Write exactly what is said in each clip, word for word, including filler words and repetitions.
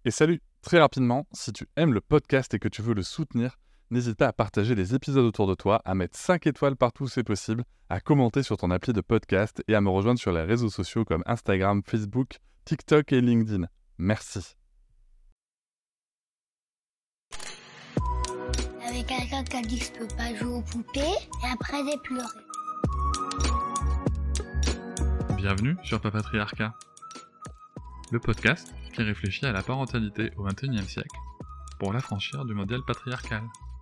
Et salut, très rapidement, si tu aimes le podcast et que tu veux le soutenir, n'hésite pas à partager les épisodes autour de toi, à mettre cinq étoiles partout où c'est possible, à commenter sur ton appli de podcast et à me rejoindre sur les réseaux sociaux comme Instagram, Facebook, TikTok et LinkedIn. Merci. Avec quelqu'un qui a dit que je peux pas jouer aux poupées et après j'ai pleuré. Bienvenue sur Papatriarcat, le podcast qui réfléchit à la parentalité au vingt et unième siècle pour l'affranchir du modèle patriarcal.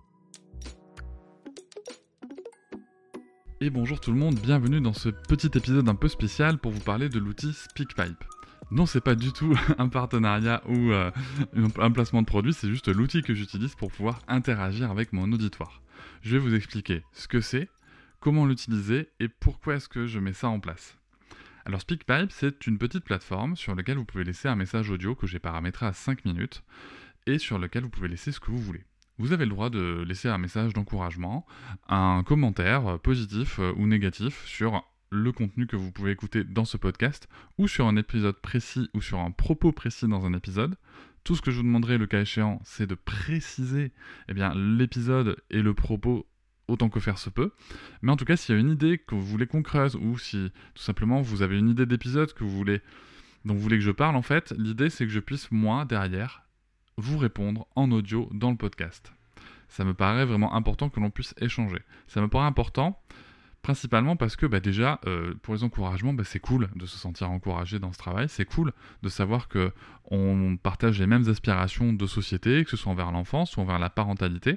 Et bonjour tout le monde, bienvenue dans ce petit épisode un peu spécial pour vous parler de l'outil SpeakPipe. Non, c'est pas du tout un partenariat ou euh, un placement de produit, c'est juste l'outil que j'utilise pour pouvoir interagir avec mon auditoire. Je vais vous expliquer ce que c'est, comment l'utiliser et pourquoi est-ce que je mets ça en place. Alors SpeakPipe, c'est une petite plateforme sur laquelle vous pouvez laisser un message audio que j'ai paramétré à cinq minutes et sur lequel vous pouvez laisser ce que vous voulez. Vous avez le droit de laisser un message d'encouragement, un commentaire positif ou négatif sur le contenu que vous pouvez écouter dans ce podcast ou sur un épisode précis ou sur un propos précis dans un épisode. Tout ce que je vous demanderai le cas échéant, c'est de préciser eh bien, l'épisode et le propos autant que faire se peut. Mais en tout cas, s'il y a une idée que vous voulez qu'on creuse ou si tout simplement vous avez une idée d'épisode que vous voulez, dont vous voulez que je parle, en fait, l'idée c'est que je puisse, moi, derrière, vous répondre en audio dans le podcast. Ça me paraît vraiment important que l'on puisse échanger. Ça me paraît important principalement parce que bah, déjà, euh, pour les encouragements, bah, c'est cool de se sentir encouragé dans ce travail. C'est cool de savoir qu'on partage les mêmes aspirations de société, que ce soit envers l'enfance ou envers la parentalité.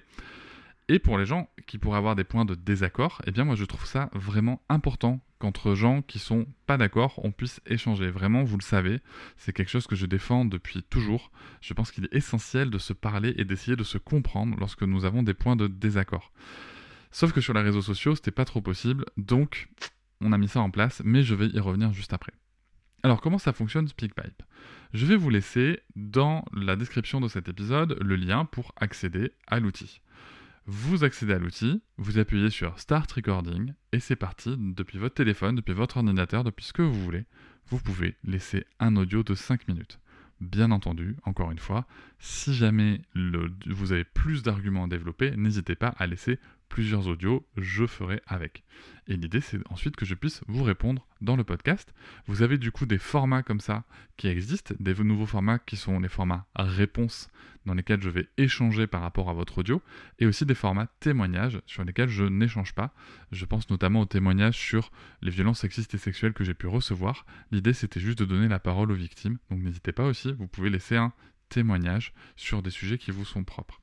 Et pour les gens qui pourraient avoir des points de désaccord, eh bien moi je trouve ça vraiment important qu'entre gens qui sont pas d'accord, on puisse échanger. Vraiment, vous le savez, c'est quelque chose que je défends depuis toujours. Je pense qu'il est essentiel de se parler et d'essayer de se comprendre lorsque nous avons des points de désaccord. Sauf que sur les réseaux sociaux, c'était pas trop possible, donc on a mis ça en place, mais je vais y revenir juste après. Alors comment ça fonctionne SpeakPipe ? Je vais vous laisser dans la description de cet épisode le lien pour accéder à l'outil. Vous accédez à l'outil, vous appuyez sur Start Recording et c'est parti. Depuis votre téléphone, depuis votre ordinateur, depuis ce que vous voulez, vous pouvez laisser un audio de cinq minutes. Bien entendu, encore une fois, si jamais le, vous avez plus d'arguments à développer, n'hésitez pas à laisser plusieurs audios, je ferai avec. Et l'idée, c'est ensuite que je puisse vous répondre dans le podcast. Vous avez du coup des formats comme ça qui existent, des nouveaux formats qui sont les formats réponses dans lesquels je vais échanger par rapport à votre audio, et aussi des formats témoignages sur lesquels je n'échange pas. Je pense notamment aux témoignages sur les violences sexistes et sexuelles que j'ai pu recevoir. L'idée, c'était juste de donner la parole aux victimes, donc n'hésitez pas aussi, vous pouvez laisser un témoignage sur des sujets qui vous sont propres.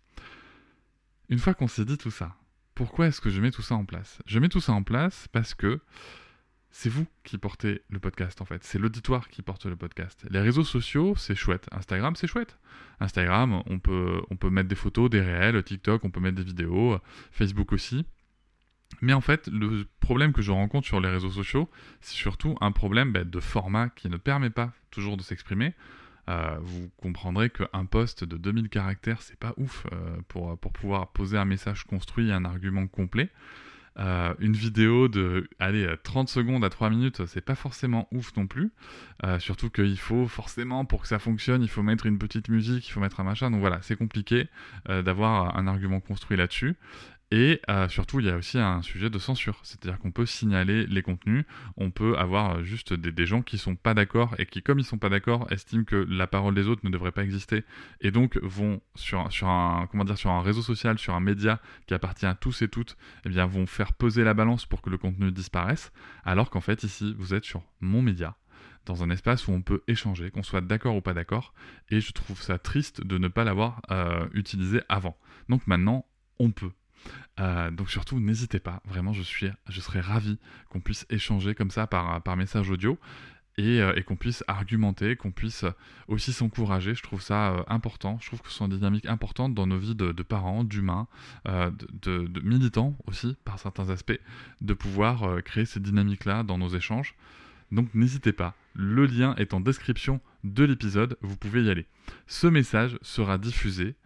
Une fois qu'on s'est dit tout ça, pourquoi est-ce que je mets tout ça en place ? Je mets tout ça en place parce que c'est vous qui portez le podcast en fait, c'est l'auditoire qui porte le podcast. Les réseaux sociaux, c'est chouette. Instagram, c'est chouette. Instagram, on peut, on peut mettre des photos, des réels, TikTok, on peut mettre des vidéos, Facebook aussi. Mais en fait, le problème que je rencontre sur les réseaux sociaux, c'est surtout un problème bah, de format qui ne permet pas toujours de s'exprimer. Euh, vous comprendrez qu'un post de deux mille caractères, c'est pas ouf euh, pour, pour pouvoir poser un message construit et un argument complet. Euh, une vidéo de allez, trente secondes à trois minutes, c'est pas forcément ouf non plus. Euh, surtout qu'il faut forcément, pour que ça fonctionne, il faut mettre une petite musique, il faut mettre un machin. Donc voilà, c'est compliqué euh, d'avoir un argument construit là-dessus. Et euh, surtout, il y a aussi un sujet de censure. C'est-à-dire qu'on peut signaler les contenus, on peut avoir juste des, des gens qui sont pas d'accord et qui, comme ils sont pas d'accord, estiment que la parole des autres ne devrait pas exister et donc vont sur, sur, un, comment dire, sur un réseau social, sur un média qui appartient à tous et toutes, eh bien, vont faire peser la balance pour que le contenu disparaisse, alors qu'en fait, ici, vous êtes sur mon média, dans un espace où on peut échanger, qu'on soit d'accord ou pas d'accord, et je trouve ça triste de ne pas l'avoir euh, utilisé avant. Donc maintenant, on peut. Euh, donc surtout, n'hésitez pas, vraiment, je, suis, je serais ravi qu'on puisse échanger comme ça par, par message audio et, euh, et qu'on puisse argumenter, qu'on puisse aussi s'encourager. Je trouve ça euh, important, je trouve que ce sont des dynamiques importantes dans nos vies de, de parents, d'humains, euh, de, de, de militants aussi, par certains aspects, de pouvoir euh, créer ces dynamiques-là dans nos échanges. Donc n'hésitez pas, le lien est en description de l'épisode, vous pouvez y aller. Ce message sera diffusé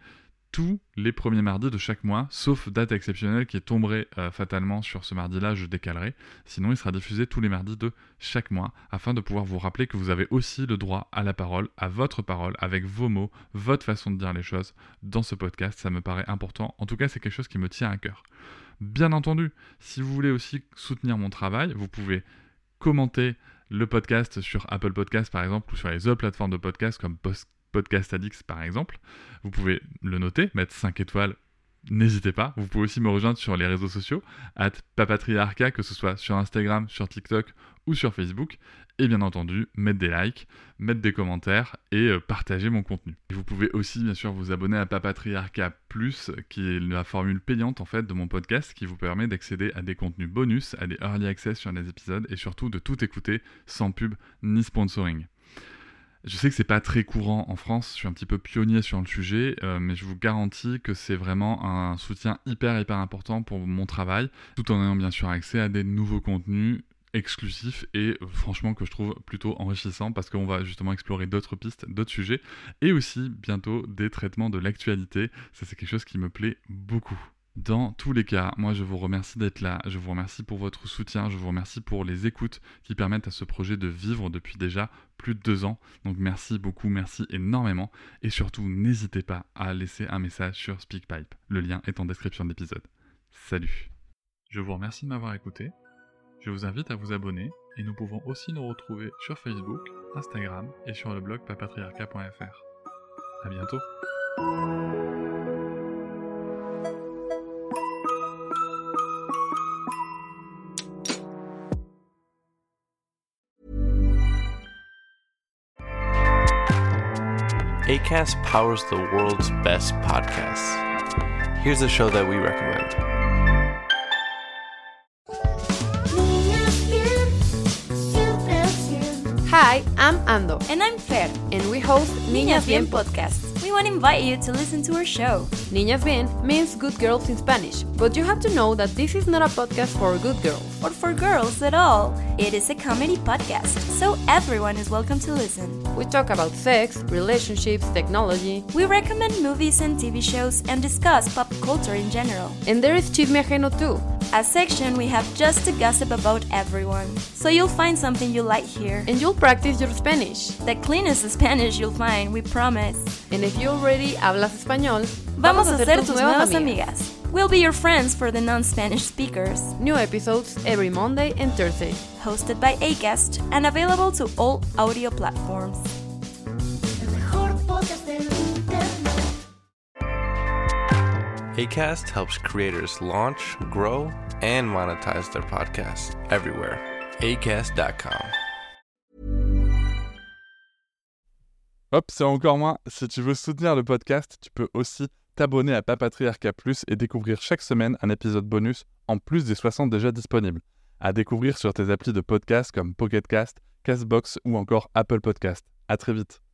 tous les premiers mardis de chaque mois, sauf date exceptionnelle qui tomberait euh, fatalement sur ce mardi-là, je décalerai. Sinon, il sera diffusé tous les mardis de chaque mois, afin de pouvoir vous rappeler que vous avez aussi le droit à la parole, à votre parole, avec vos mots, votre façon de dire les choses dans ce podcast. Ça me paraît important. En tout cas, c'est quelque chose qui me tient à cœur. Bien entendu, si vous voulez aussi soutenir mon travail, vous pouvez commenter le podcast sur Apple Podcasts par exemple, ou sur les autres plateformes de podcast comme Post Podcast Addicts par exemple. Vous pouvez le noter, mettre cinq étoiles, n'hésitez pas. Vous pouvez aussi me rejoindre sur les réseaux sociaux, at papatriarca, que ce soit sur Instagram, sur TikTok ou sur Facebook. Et bien entendu, mettre des likes, mettre des commentaires et euh, partager mon contenu. Et vous pouvez aussi bien sûr vous abonner à Papatriarca Plus, qui est la formule payante en fait de mon podcast, qui vous permet d'accéder à des contenus bonus, à des early access sur les épisodes et surtout de tout écouter sans pub ni sponsoring. Je sais que c'est pas très courant en France, je suis un petit peu pionnier sur le sujet, euh, mais je vous garantis que c'est vraiment un soutien hyper hyper important pour mon travail, tout en ayant bien sûr accès à des nouveaux contenus exclusifs et euh, franchement que je trouve plutôt enrichissant parce qu'on va justement explorer d'autres pistes, d'autres sujets, et aussi bientôt des traitements de l'actualité. Ça c'est quelque chose qui me plaît beaucoup. Dans tous les cas, moi je vous remercie d'être là, je vous remercie pour votre soutien, je vous remercie pour les écoutes qui permettent à ce projet de vivre depuis déjà plus de deux ans. Donc merci beaucoup, merci énormément. Et surtout, n'hésitez pas à laisser un message sur SpeakPipe. Le lien est en description de l'épisode. Salut. Je vous remercie de m'avoir écouté. Je vous invite à vous abonner et nous pouvons aussi nous retrouver sur Facebook, Instagram et sur le blog papatriarca point f r. À bientôt. Acast powers the world's best podcasts. Here's a show that we recommend. Hi, I'm Ando. And I'm Fer. And we host Niñas Bien Podcast. We want to invite you to listen to our show. Niñas Bien means good girls in Spanish, but you have to know that this is not a podcast for good girls. Or for girls at all. It is a comedy podcast, so everyone is welcome to listen. We talk about sex, relationships, technology. We recommend movies and T V shows and discuss pop culture in general. And there is Chisme Ajeno too. A section we have just to gossip about everyone. So you'll find something you like here. And you'll practice your Spanish. The cleanest Spanish you'll find, we promise. And if you already hablas español, vamos a ser tus nuevas amigas. We'll be your friends for the non-Spanish speakers. New episodes every Monday and Thursday. Hosted by Acast and available to all audio platforms. El mejor podcast del internet. Acast helps creators launch, grow, and monetize their podcasts everywhere. acast dot com. Hop, c'est encore moins. Si tu veux soutenir le podcast, tu peux aussi t'abonner à Papatriarca Plus et découvrir chaque semaine un épisode bonus en plus des soixante déjà disponibles. À découvrir sur tes applis de podcast comme Pocket Cast, Castbox ou encore Apple Podcast. À très vite.